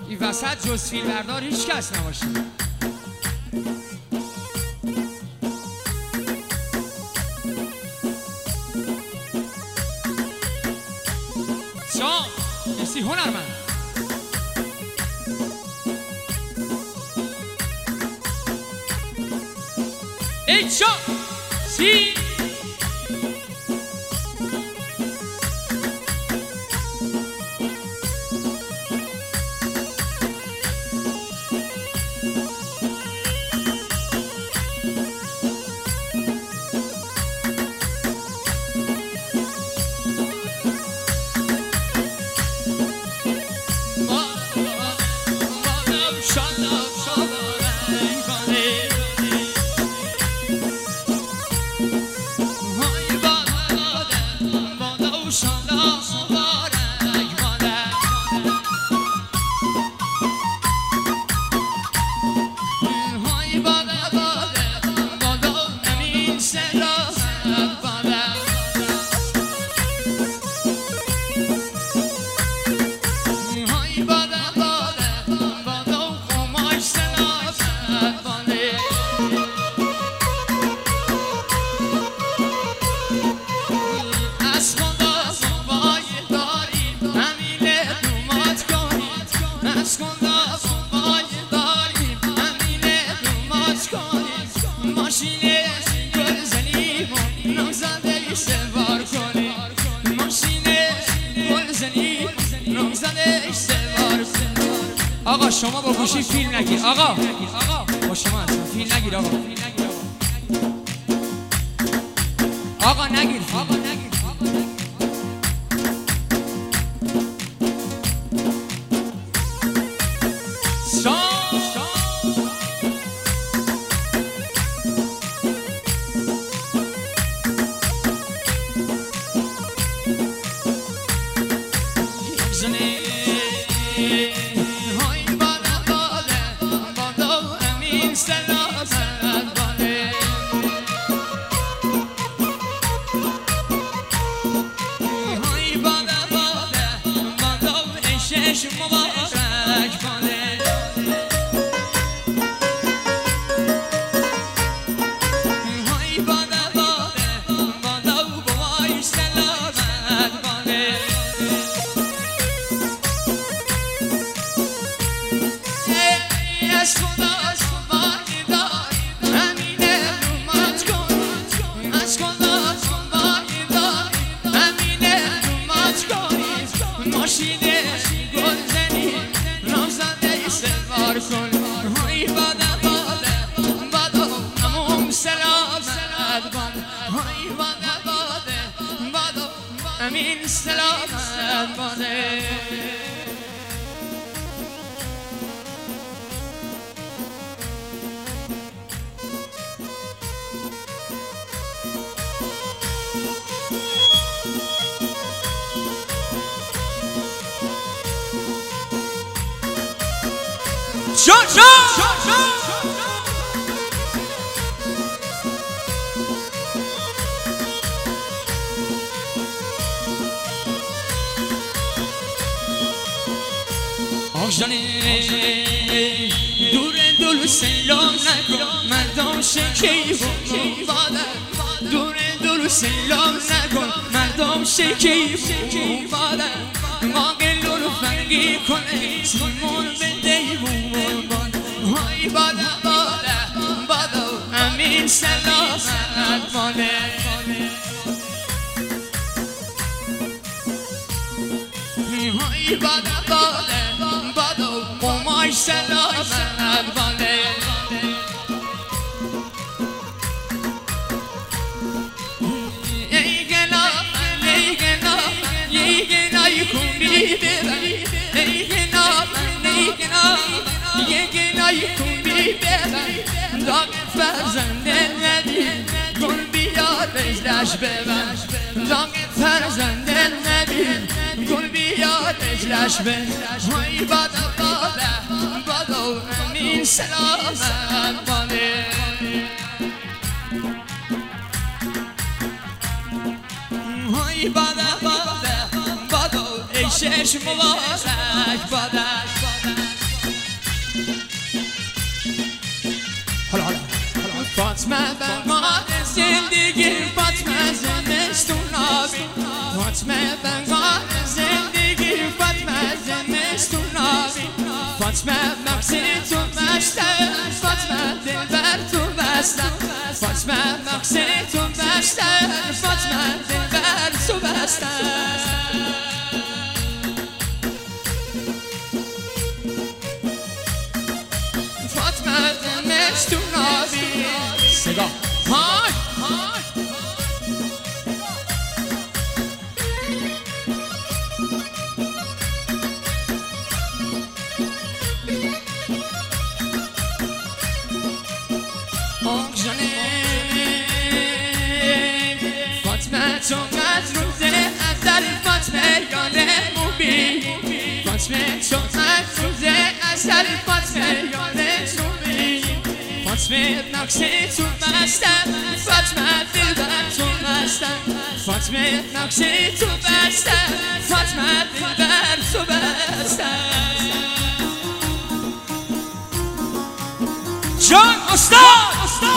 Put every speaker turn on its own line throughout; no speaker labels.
این وسط جز فیلمبردار هیچ کس نباشه. مرسی هنرمند. ای چا سی آقا شما با گوشی فیلم نگیر. آقا با شما اصلا فیلم نگیر. آقا نگیر. امین سلامت باده. دور دل سلام نکن مردم شکی بادن. دور دل سلام نکن مردم شکی بادن. ما گلو فرقی کنه سیمون بده بودن. های بادا امین سلامت باده. های بادا قماش سلامت باده. ای گنای کنی ببر. ای گنای کنی ببر. داغ فرزنده ندید گل بیار اجلش ببر. داغ فرزنده ندید گل بیار اجلش ببر. های بادا امین سلامت باده. های بادا ای شش مبارک باده. فاطمه بهار زندگی، فاطمه زمستون آبی، فاطمه بهار زندگی، فاطمه زمستون آبی، فاطمه مغز تو بسته، فاطمه دلبر تو بسته، فاطمه مغز تو بسته، فاطمه دلبر تو بسته. فاطمه زمستون آبی، صدا های های آقجانه فاطمه تو از روزه ازل، فاطمه یانه موبی، فاطمه تو از روزه ازل، فاطمه یانه موبی، فاطمه نقص تو بستم، فاطمه دلبر تو بستم، فاطمه نقص تو بستم، فاطمه دلبر تو بستم. جان استاد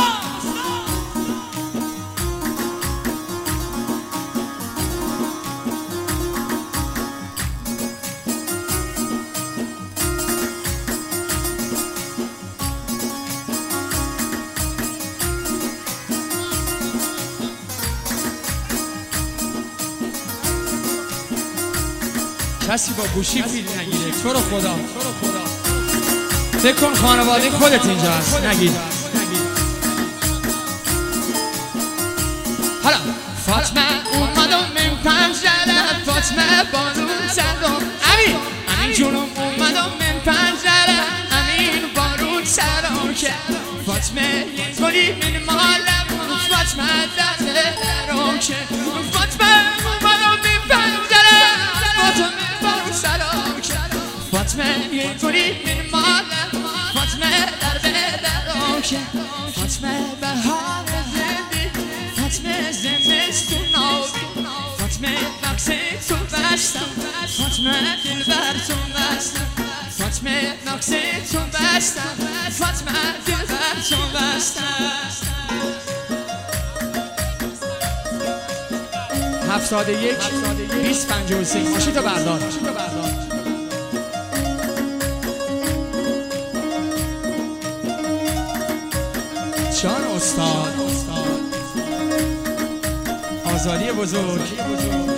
کسی با گوشی فیلم نگیره، تو رو خدا فکر کن خانواده خودت اینجا هست، نگیر. حالا فاطمه اومدم من پنجره، فاطمه بارون سرم، امین جونم اومدم من پنجره، امین بارون سرم که فاطمه یه گلی من مالم، فاطمه درد رو که فاطمه اومدم من پنجره، فاطمه بارون سرم که فاطمه یه گلی من مالم، فاطمه درد رو که فاطمه بهار زندگی، فاطمه زمستون آبی، فاطمه مغز تو بستم، فاطمه دلبر تو بستم، فاطمه مغز تو بستم، فاطمه دلبر تو بستم. 71 20 53 ماشین تو بردار. جان استاد آزادی بزرگ.